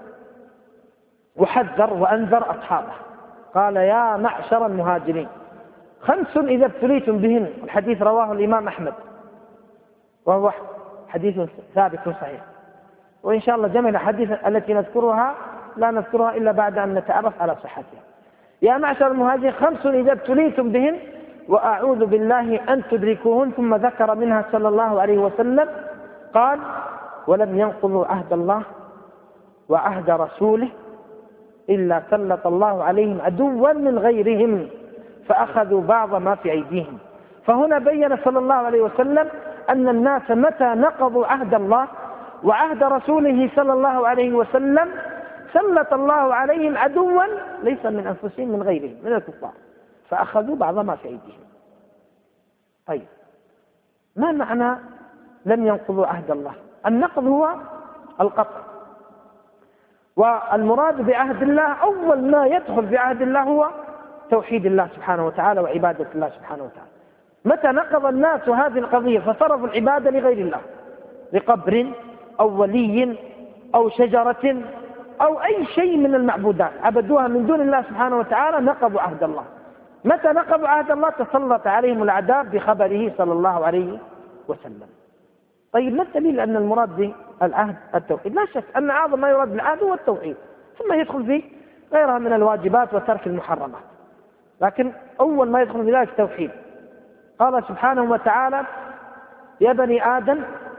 وحذر وأنذر أصحابه، قال: يا معشر المهاجرين 5 إذا ابتليتم بهن. الحديث رواه الإمام أحمد وهو حديث ثابت صحيح، وإن شاء الله جميع الحديث التي نذكرها لا نذكرها إلا بعد أن نتعرف على صحتها. يا معشر المهاجرين 5 إذا ابتليتم بهن وأعوذ بالله أن تدركوهن. ثم ذكر منها صلى الله عليه وسلم قال: ولم ينقضوا عهد الله وعهد رسوله إلا سلط الله عليهم عدوا من غيرهم فأخذوا بعض ما في أيديهم فهنا بين صلى الله عليه وسلم أن الناس متى نقضوا عهد الله وعهد رسوله صلى الله عليه وسلم سلط الله عليهم عدوا ليس من أنفسهم من غيرهم من الكفار فأخذوا بعض ما في أيديهم. طيب ما معنى لم ينقضوا عهد الله؟ النقض هو القطع، والمراد بعهد الله أول ما يدخل في عهد الله هو توحيد الله سبحانه وتعالى وعبادة الله سبحانه وتعالى. متى نقض الناس هذه القضية فصرفوا العبادة لغير الله، لقبر أو ولي أو شجرة أو أي شيء من المعبودات عبدوها من دون الله سبحانه وتعالى، نقضوا عهد الله. متى نقضوا عهد الله تسلط عليهم العذاب بخبره صلى الله عليه وسلم. طيب ما الدليل أن المراد بالعهد التوحيد؟ لا شك أن أعظم ما يراد بالعهد هو التوحيد، ثم يدخل فيه غيرها من الواجبات وترك المحرمات، لكن أول ما يدخل في ذلك التوحيد. قال سبحانه وتعالى: يا بني آدم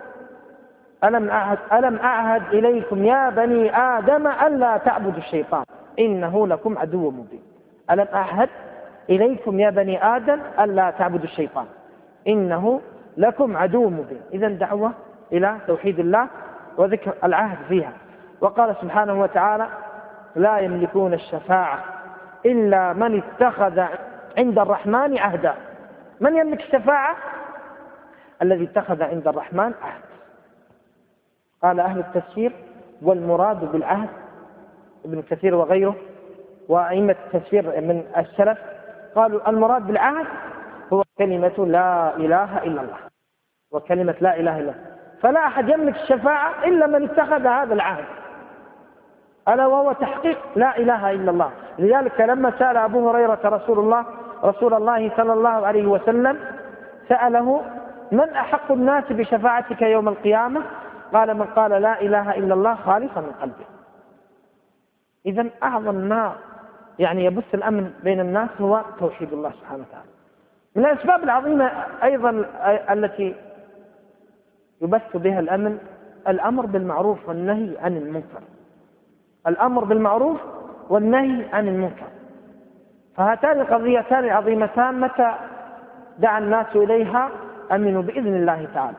ألم أعهد إليكم يا بني آدم ألا تعبدوا الشيطان إنه لكم عدو مبين. ألم أعهد إليكم يا بني آدم ألا تعبدوا الشيطان إنه لكم عدو مبين. إذن دعوة إلى توحيد الله وذكر العهد فيها. وقال سبحانه وتعالى: لا يملكون الشفاعة إلا من اتخذ عند الرحمن عهدا. من يملك الشفاعة؟ الذي اتخذ عند الرحمن عهد. قال أهل التفسير: والمراد بالعهد، ابن كثير وغيره وأئمة التفسير من السلف قالوا المراد بالعهد هو كلمة لا إله إلا الله، وكلمة لا إله إلا الله، فلا أحد يملك الشفاعة إلا من اتخذ هذا العهد، ألا وهو تحقيق لا إله إلا الله. لذلك لما سأل أبو هريرة رسول الله صلى الله عليه وسلم سأله: من أحق الناس بشفاعتك يوم القيامة؟ قال: من قال لا إله إلا الله خالصا من قلبه. إذن أعظم ما يبث الأمن بين الناس هو توحيد الله سبحانه وتعالى. من الأسباب العظيمة أيضا التي يبث بها الأمن الأمر بالمعروف والنهي عن المنكر. الأمر بالمعروف والنهي عن المنكر، فهاتان القضيتان عظيمتان متى دعا الناس إليها أمنوا بإذن الله تعالى.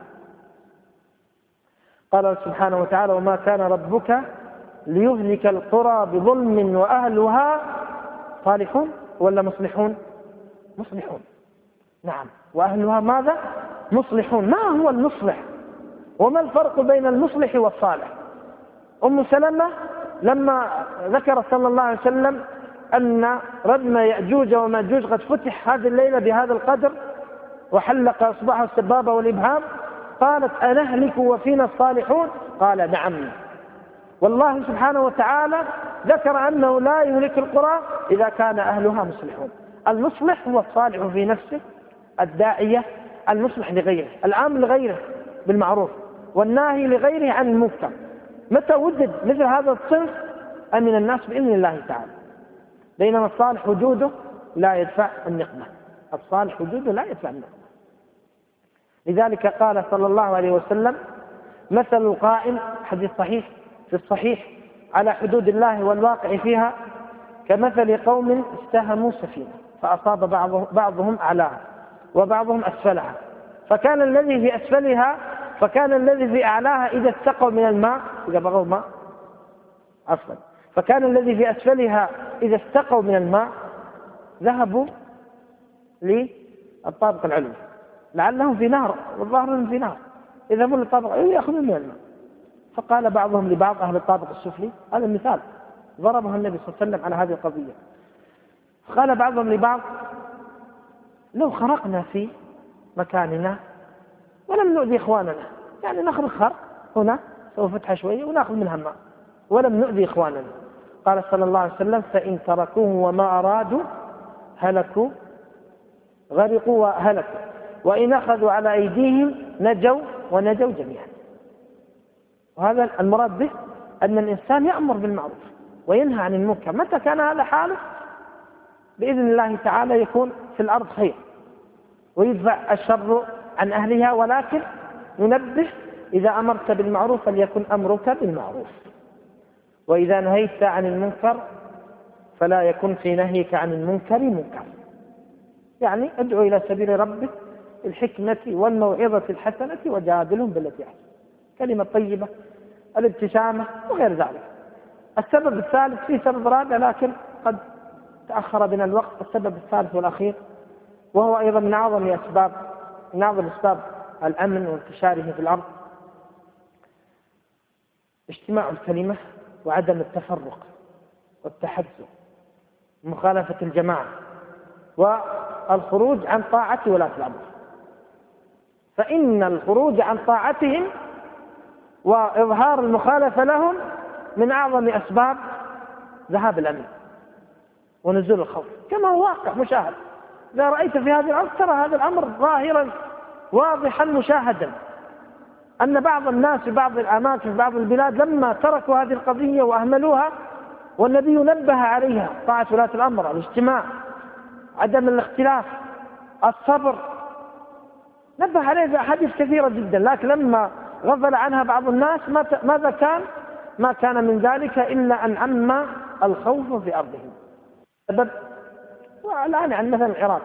قال سبحانه وتعالى: وما كان ربك ليهلك القرى بظلم وأهلها صالحون ولا مصلحون؟ مصلحون. نعم، وأهلها ماذا؟ مصلحون. ما هو المصلح؟ وما الفرق بين المصلح والصالح؟ أم سلمة لما ذكر صلى الله عليه وسلم أن ردم يأجوج ومأجوج قد فتح هذه الليلة بهذا القدر وحلق إصبعه السبابة والإبهام، قالت: أنهلك وفينا الصالحون؟ قال: نعم. والله سبحانه وتعالى ذكر أنه لا يهلك القرى إذا كان أهلها مصلحون. المصلح هو الصالح في نفسه، الداعية، المصلح لغيره، العام لغيره بالمعروف والناهي لغيره عن المنكر. متى وجد مثل هذا الصنف أمن الناس بإذن الله تعالى. بينما الصالح وجوده لا يدفع النقمة، الصالح وجوده لا يدفع النقمة. لذلك قال صلى الله عليه وسلم: مثل القائم، حديث صحيح في الصحيح، على حدود الله والواقع فيها كمثل قوم استهموا سفينة فأصاب بعضهم أعلاها وبعضهم أسفلها، فكان الذي في أعلاها إذا استقوا من الماء، إذا بغوا ماء عفوا، فكان الذي في أسفلها إذا استقوا من الماء ذهبوا للطابق العلوي لعلهم في نهر والظاهر في نهر، يذهبون للطابق العلوي يأخذون من الماء. فقال بعضهم لبعض أهل الطابق السفلي، هذا المثال ضربه النبي صلى الله عليه وسلم على هذه القضية، قال بعضهم لبعض: لو خرقنا في مكاننا ولم نؤذي إخواننا، نخرق خرق هنا سوف فتح شوية ونأخذ منها الماء ولم نؤذي إخواننا. قال صلى الله عليه وسلم: فإن تركوه وما أرادوا هلكوا، غرقوا وهلكوا، وإن أخذوا على أيديهم نجوا ونجوا جميعا. وهذا المراد به أن الإنسان يأمر بالمعروف وينهى عن المنكر. متى كان هذا حاله بإذن الله تعالى يكون في الأرض خير ويدفع الشر عن أهلها. ولكن ننبه: إذا أمرت بالمعروف فليكن أمرك بالمعروف، وإذا نهيت عن المنكر فلا يكن في نهيك عن المنكر منكر. ادعو إلى سبيل ربك بالحكمة والموعظة الحسنة وجادلهم بالتي أحسن. كلمة طيبة، الابتسامة وغير ذلك. السبب الثالث، في سبب رابع لكن قد تأخر بنا الوقت، السبب الثالث والأخير وهو أيضا من أعظم أسباب الأمن وانتشاره في الأرض، اجتماع الكلمة وعدم التفرق والتحزب، مخالفة الجماعة، والخروج عن طاعة ولاة الأمر. فإن الخروج عن طاعتهم وإظهار المخالفة لهم من أعظم أسباب ذهاب الأمن ونزول الخوف، كما هو واقع مشاهد. إذا رأيت في هذه الأرض ترى هذا الأمر ظاهرا واضحا مشاهدا، أن بعض الناس في بعض الأماكن في بعض البلاد لما تركوا هذه القضية وأهملوها، والنبي نبه عليها، طاعة ولاة الأمر، الاجتماع، عدم الاختلاف، الصبر، نبه عليه في أحاديث كثيرة جدا، لكن لما غفل عنها بعض الناس ماذا كان؟ ما كان من ذلك إلا أن عم الخوف في أرضهم. سبب والآن يعني مثلا العراق،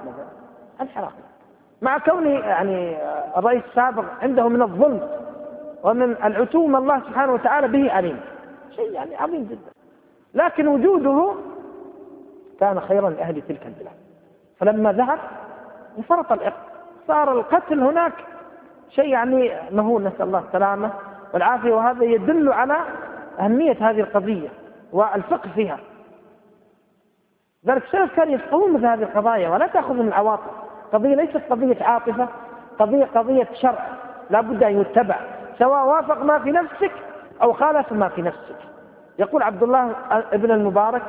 مع كون يعني الرئيس السابق عنده من الظلم ومن العتوم الله سبحانه وتعالى به عليم، شيء يعني عظيم جدا، لكن وجوده كان خيرا لأهل تلك البلاد. فلما ذهب انفرط صار القتل هناك شيء يعني مهول، نسأل الله السلامة والعافية. وهذا يدل على أهمية هذه القضية والفقه فيها. ذلك السلف كانوا يفقهون مثل هذه القضايا ولا تأخذ من العواطف. قضية ليست قضية عاطفة، قضية شرع لا بد أن يتبع، سواء وافق ما في نفسك أو خالف ما في نفسك. يقول عبد الله ابن المبارك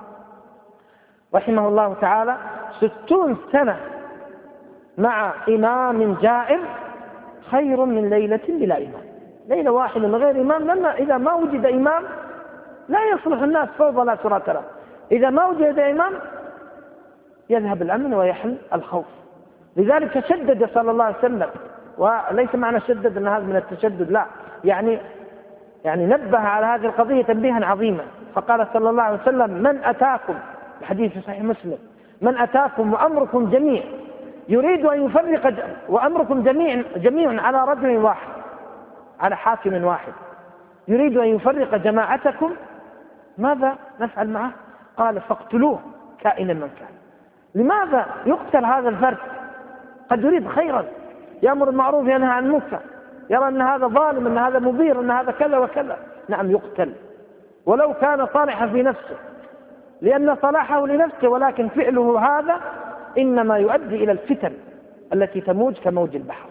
رحمه الله تعالى: 60 سنة مع إمام جائر خير من ليلة بلا إمام. ليلة واحدة من غير إمام، لأن إذا ما وجد إمام لا يصلح الناس، فوضى لا سرعة له. إذا ما وجد إمام يذهب الأمن ويحل الخوف. لذلك شدد صلى الله عليه وسلم، وليس معنى شدد أن هذا من التشدد، لا، يعني نبه على هذه القضية تنبيها عظيما. فقال صلى الله عليه وسلم: من أتاكم، الحديث في صحيح مسلم، من أتاكم وأمركم جميع يريد أن يفرق وأمركم جميع على رجل واحد، على حاكم واحد، يريد أن يفرق جماعتكم، ماذا نفعل معه؟ قال: فاقتلوه كائنا من كان. لماذا يقتل هذا الفرد؟ قد يريد خيرا، يأمر بالمعروف ينهى عن المنكر، يرى أن هذا ظالم، أن هذا مضير، أن هذا كذا وكذا، نعم يقتل ولو كان صالحا في نفسه، لأن صلاحه لنفسه، ولكن فعله هذا إنما يؤدي إلى الفتن التي تموج كموج البحر.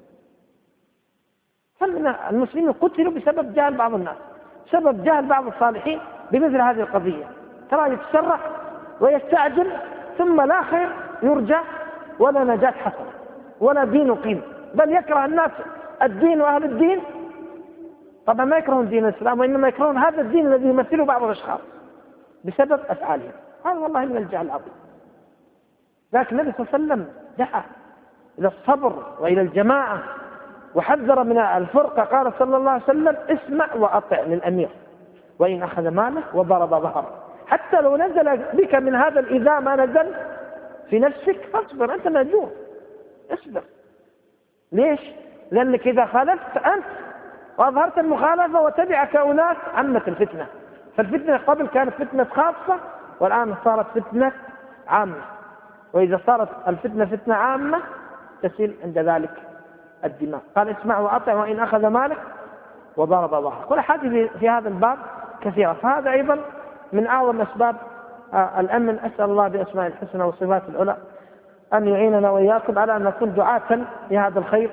فمن المسلمين قتلوا بسبب جهل بعض الناس، سبب جهل بعض الصالحين بمثل هذه القضية. ترى يتسرع ويستعجل، ثم لا خير يرجى ولا نجاة حسنة ولا دين قيم، بل يكره الناس الدين وأهل الدين. طبعا ما يكرهون دين الإسلام، وإنما يكرهون هذا الدين الذي يمثله بعض الأشخاص بسبب أفعالهم. هذا والله من الجهل العظيم. لكن النبي صلى الله عليه وسلم دعا إلى الصبر وإلى الجماعة وحذر من الفرقة. قال صلى الله عليه وسلم: اسمع وأطع للأمير وإن أخذ ماله وضرب ظهره. حتى لو نزل بك من هذا الإذى ما نزل في نفسك فاصبر، أنت مأجور، اصبر. ليش؟ لأنك إذا خالفت أنت وأظهرت المخالفة وتبعك أناس عمت الفتنة. فالفتنة قبل كانت فتنة خاصة، والآن صارت فتنة عامة، وإذا صارت الفتنة فتنة عامة تسيل عند ذلك الدماء. قال: اسمع وأطع وإن أخذ مالك وضرب ظهرك. كل حادث في هذا الباب كثيرة. فهذا أيضا من أعظم أسباب الأمن. أسأل الله بأسماء الحسنى وصفات العلى أن يعيننا وإياكم على أن نكون دعاة لهذا الخير،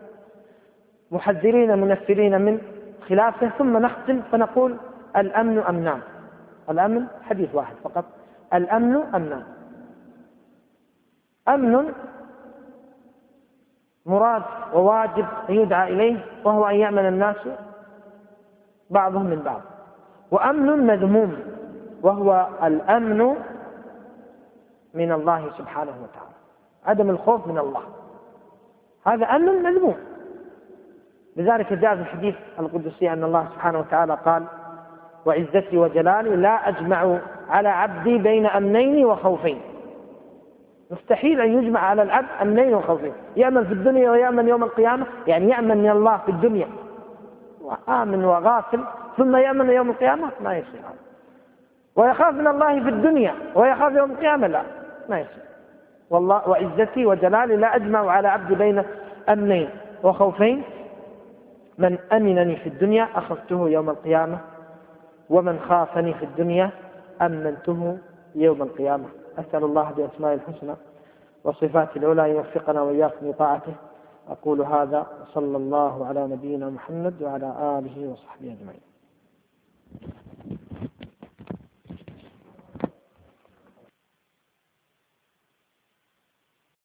محذرين منفرين من خلافه. ثم نختم فنقول: الأمن أمنان. الأمن حديث واحد فقط: الأمن أمنان. أمن مراد وواجب يدعى إليه، وهو أن يأمن الناس بعضهم من بعض. وأمن مذموم، وهو الأمن من الله سبحانه وتعالى، عدم الخوف من الله، هذا أمن مذموم. لذلك جاء في الحديث القدسي أن الله سبحانه وتعالى قال: وعزتي وجلالي لا أجمع على عبدي بين أمنين وخوفين. مستحيل أن يجمع على العبد أمنين وخوفين، يأمن في الدنيا ويأمن يوم القيامة، يعني يأمن من الله في الدنيا وآمن وغافل ثم يأمن يوم القيامة، ما يصير هذا. ويخاف من الله في الدنيا ويخاف يوم القيامة، لا ما يصير. والله وعزتي وجلالي لا أجمع على عبد بين أمنين وخوفين، من أمنني في الدنيا أخذته يوم القيامة، ومن خافني في الدنيا أمنته يوم القيامة. أسأل الله بأسماء الحسنى وصفات العلى يوفقنا وإياكم لطاعته. أقول هذا وصلى الله على نبينا محمد وعلى آله وصحبه أجمعين.